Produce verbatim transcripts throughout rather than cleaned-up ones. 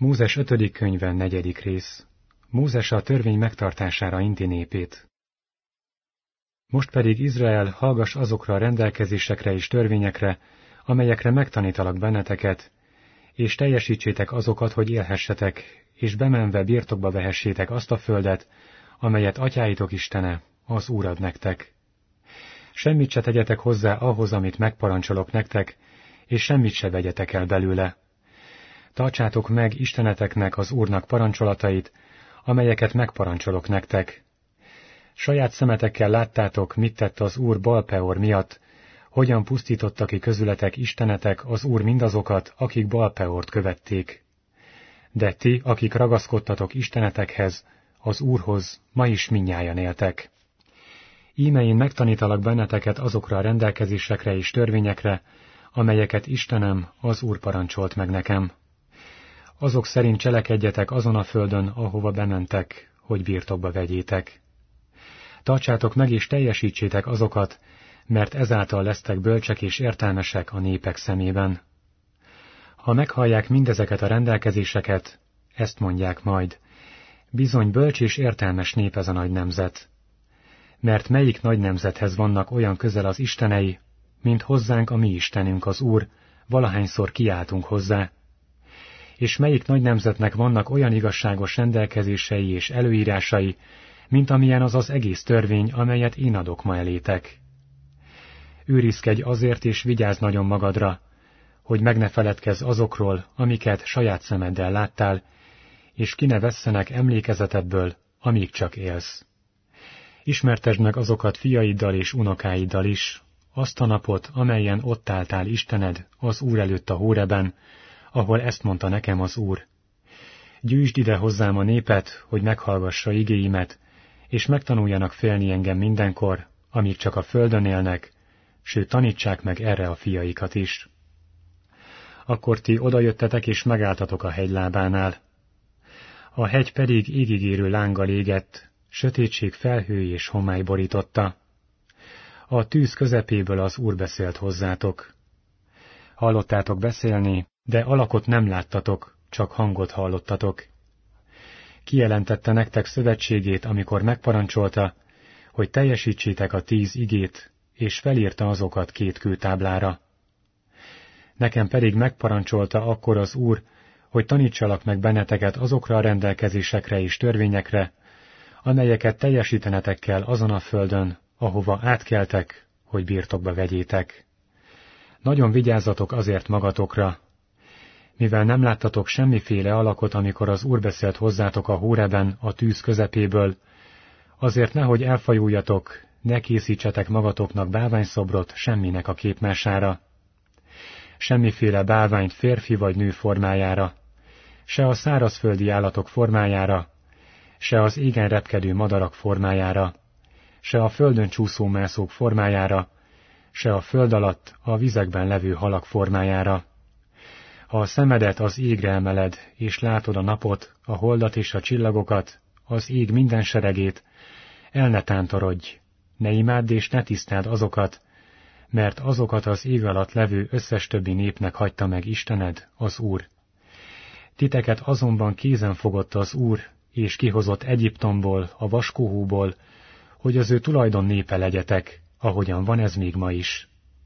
Mózes ötödik könyve, negyedik rész. Mózes a törvény megtartására inti népét. Most pedig, Izrael, hallgass azokra a rendelkezésekre és törvényekre, amelyekre megtanítalak benneteket, és teljesítsétek azokat, hogy élhessetek, és bemenve birtokba vehessétek azt a földet, amelyet atyáitok Istene, az Úr ad nektek. Semmit se tegyetek hozzá ahhoz, amit megparancsolok nektek, és semmit se vegyetek el belőle. Tartsátok meg Isteneteknek, az Úrnak parancsolatait, amelyeket megparancsolok nektek. Saját szemetekkel láttátok, mit tett az Úr Baal-peor miatt, hogyan pusztította ki közületek Istenetek, az Úr mindazokat, akik Baal-peort követték. De ti, akik ragaszkodtatok Istenetekhez, az Úrhoz, ma is mindnyájan éltek. Íme én megtanítalak benneteket azokra a rendelkezésekre és törvényekre, amelyeket Istenem, az Úr parancsolt meg nekem. Azok szerint cselekedjetek azon a földön, ahova bementek, hogy birtokba vegyétek. Tartsátok meg és teljesítsétek azokat, mert ezáltal lesztek bölcsek és értelmesek a népek szemében. Ha meghallják mindezeket a rendelkezéseket, ezt mondják majd, bizony bölcs és értelmes nép ez a nagy nemzet. Mert melyik nagy nemzethez vannak olyan közel az istenei, mint hozzánk a mi Istenünk az Úr, valahányszor kiáltunk hozzá. És melyik nagy nemzetnek vannak olyan igazságos rendelkezései és előírásai, mint amilyen az az egész törvény, amelyet én adok ma elétek. Őrizkedj azért és vigyázz nagyon magadra, hogy meg ne feledkezz azokról, amiket saját szemeddel láttál, és ki ne vesszenek emlékezetedből, amíg csak élsz. Ismertesd meg azokat fiaiddal és unokáiddal is, azt a napot, amelyen ott álltál Istened, az Úr előtt a Hóreben, ahol ezt mondta nekem az Úr. Gyűjtsd ide hozzám a népet, hogy meghallgassa igéimet, és megtanuljanak félni engem mindenkor, amíg csak a földön élnek, sőt tanítsák meg erre a fiaikat is. Akkor ti odajöttetek és megálltatok a hegylábánál. A hegy pedig égigérő lánggal égett, sötétség felhő és homály borította. A tűz közepéből az Úr beszélt hozzátok. Hallottátok beszélni, de alakot nem láttatok, csak hangot hallottatok. Kijelentette nektek szövetségét, amikor megparancsolta, hogy teljesítsétek a tíz igét, és felírta azokat két kőtáblára. Nekem pedig megparancsolta akkor az Úr, hogy tanítsalak meg benneteket azokra a rendelkezésekre és törvényekre, amelyeket teljesítenetek kell azon a földön, ahova átkeltek, hogy birtokba vegyétek. Nagyon vigyázzatok azért magatokra, mivel nem láttatok semmiféle alakot, amikor az Úr beszélt hozzátok a Hóreben a tűz közepéből, azért nehogy elfajuljatok, ne készítsetek magatoknak bálványszobrot semminek a képmására. Semmiféle bálványt férfi vagy nő formájára, se a szárazföldi állatok formájára, se az égen repkedő madarak formájára, se a földön csúszó mászók formájára, se a föld alatt a vizekben levő halak formájára. Ha a szemedet az égre emeled, és látod a napot, a holdat és a csillagokat, az ég minden seregét, el ne tántorodj, ne imádd és ne tisztáld azokat, mert azokat az ég alatt levő összes többi népnek hagyta meg Istened, az Úr. Titeket azonban kézen fogott az Úr, és kihozott Egyiptomból, a vaskóhúból, hogy az ő tulajdon népe legyetek, ahogyan van ez még ma is.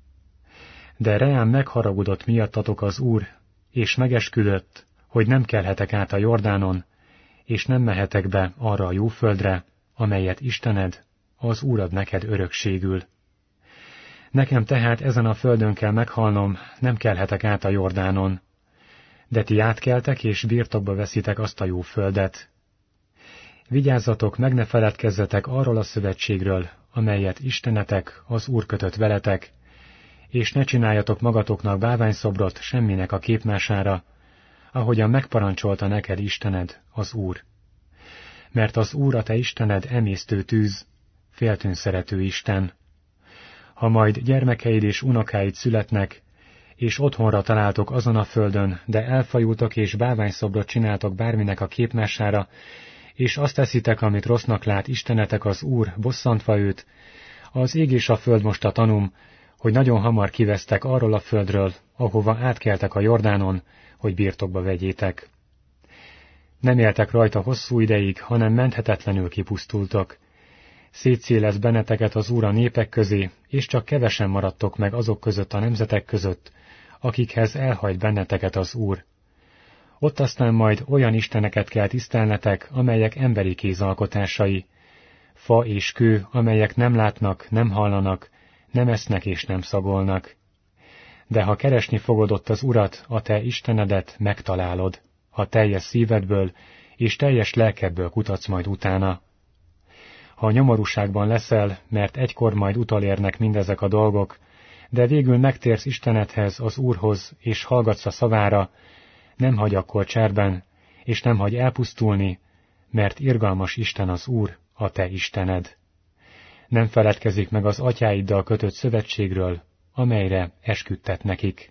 De reám megharagudott miattatok az Úr, és megesküdött, hogy nem kelhetek át a Jordánon, és nem mehetek be arra a jó földre, amelyet Istened, az Úr ad neked örökségül. Nekem tehát ezen a földön kell meghalnom, nem kelhetek át a Jordánon, de ti átkeltek és birtokba veszitek azt a jó földet. Vigyázzatok, meg ne feledkezzetek arról a szövetségről, amelyet Istenetek, az Úr kötött veletek, és ne csináljatok magatoknak bálványszobrot semminek a képmására, ahogyan megparancsolta neked Istened, az Úr. Mert az Úr a te Istened emésztő tűz, féltőn szerető Isten. Ha majd gyermekeid és unokáid születnek, és otthonra találtok azon a földön, de elfajultok és bálványszobrot csináltok bárminek a képmására, és azt teszitek, amit rossznak lát Istenetek az Úr, bosszantva őt, az ég és a föld most a tanúm, hogy nagyon hamar kivesztek arról a földről, ahova átkeltek a Jordánon, hogy birtokba vegyétek. Nem éltek rajta hosszú ideig, hanem menthetetlenül kipusztultak. Szétszélez benneteket az Úr a népek közé, és csak kevesen maradtok meg azok között a nemzetek között, akikhez elhajt benneteket az Úr. Ott aztán majd olyan isteneket kell tisztelnetek, amelyek emberi kézalkotásai, fa és kő, amelyek nem látnak, nem hallanak, nem esznek és nem szagolnak. De ha keresni fogod ott az Urat, a te Istenedet, megtalálod, ha teljes szívedből és teljes lelkedből kutatsz majd utána. Ha nyomorúságban leszel, mert egykor majd utolérnek mindezek a dolgok, de végül megtérsz Istenedhez, az Úrhoz, és hallgatsz a szavára, nem hagy akkor cserben, és nem hagy elpusztulni, mert irgalmas Isten az Úr, a te Istened. Nem feledkezik meg az atyáiddal kötött szövetségről, amelyre esküdtet nekik.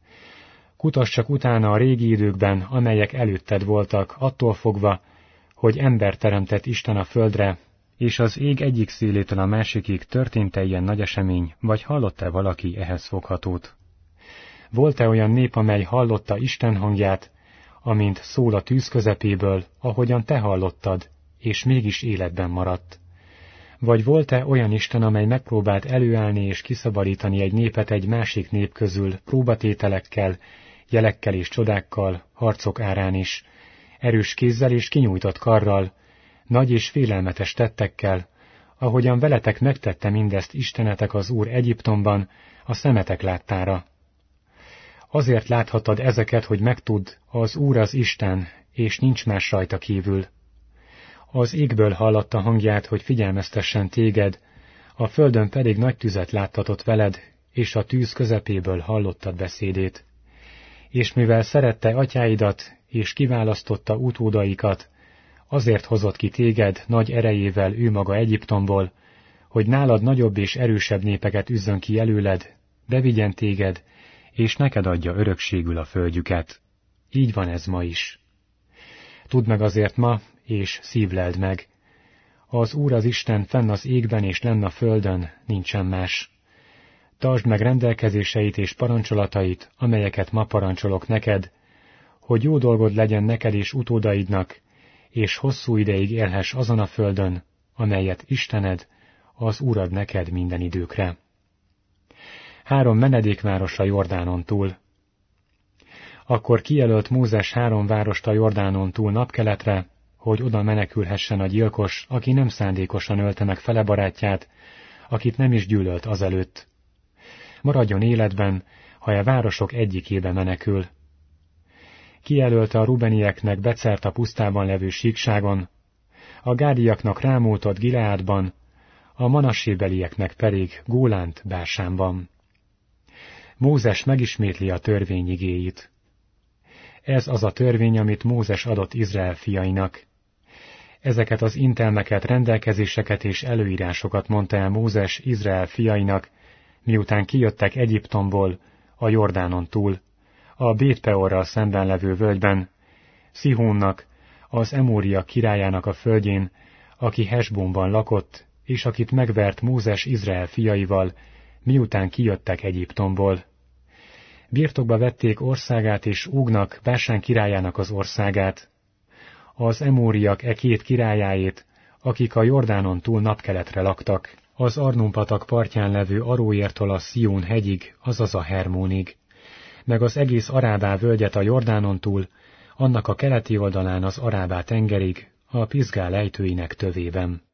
Kutass csak utána a régi időkben, amelyek előtted voltak, attól fogva, hogy ember teremtett Isten a földre, és az ég egyik szélétől a másikig történt-e ilyen nagy esemény, vagy hallott-e valaki ehhez foghatót? Volt-e olyan nép, amely hallotta Isten hangját, amint szól a tűz közepéből, ahogyan te hallottad, és mégis életben maradt? Vagy volt-e olyan Isten, amely megpróbált előállni és kiszabadítani egy népet egy másik nép közül, próbatételekkel, jelekkel és csodákkal, harcok árán is, erős kézzel és kinyújtott karral, nagy és félelmetes tettekkel, ahogyan veletek megtette mindezt Istenetek az Úr Egyiptomban, a szemetek láttára. Azért láthattad ezeket, hogy megtudd, az Úr az Isten, és nincs más rajta kívül. Az égből hallatta hangját, hogy figyelmeztessen téged, a földön pedig nagy tüzet láttatott veled, és a tűz közepéből hallottad beszédét. És mivel szerette atyáidat, és kiválasztotta utódaikat, azért hozott ki téged nagy erejével ő maga Egyiptomból, hogy nálad nagyobb és erősebb népeket üzzön ki előled, bevigyen téged, és neked adja örökségül a földjüket. Így van ez ma is. Tudd meg azért ma, és szívleld meg. Az Úr az Isten fenn az égben és lenn a földön, nincsen más. Tartsd meg rendelkezéseit és parancsolatait, amelyeket ma parancsolok neked, hogy jó dolgod legyen neked és utódaidnak, és hosszú ideig élhess azon a földön, amelyet Istened, az Úr ad neked minden időkre. Három menedékváros a Jordánon túl. Akkor kijelölt Mózes három várost a Jordánon túl napkeletre, hogy oda menekülhessen a gyilkos, aki nem szándékosan ölte meg fele barátját, akit nem is gyűlölt azelőtt. Maradjon életben, ha a városok egyikébe menekül. Kijelölte a rubenieknek Becert a pusztában levő síkságon, a gádiaknak Rámótot Gileádban, a manassébelieknek pedig Gólánt Básánban. Mózes megismétli a törvény igéit. Ez az a törvény, amit Mózes adott Izrael fiainak. Ezeket az intelmeket, rendelkezéseket és előírásokat mondta el Mózes Izrael fiainak, miután kijöttek Egyiptomból, a Jordánon túl, a Bét-peorral szemben levő völgyben, Szihónnak, az Emória királyának a földjén, aki Hesbónban lakott, és akit megvert Mózes Izrael fiaival, miután kijöttek Egyiptomból. Birtokba vették országát és Ógnak, Básán királyának az országát, az Emóriak e két királyáét, akik a Jordánon túl napkeletre laktak, az Arnón-patak partján levő Aróértól a Szión hegyig, azaz a Hermónig, meg az egész Arábá völgyet a Jordánon túl, annak a keleti oldalán az Arábá tengerig, a Piszgál ejtőinek tövében.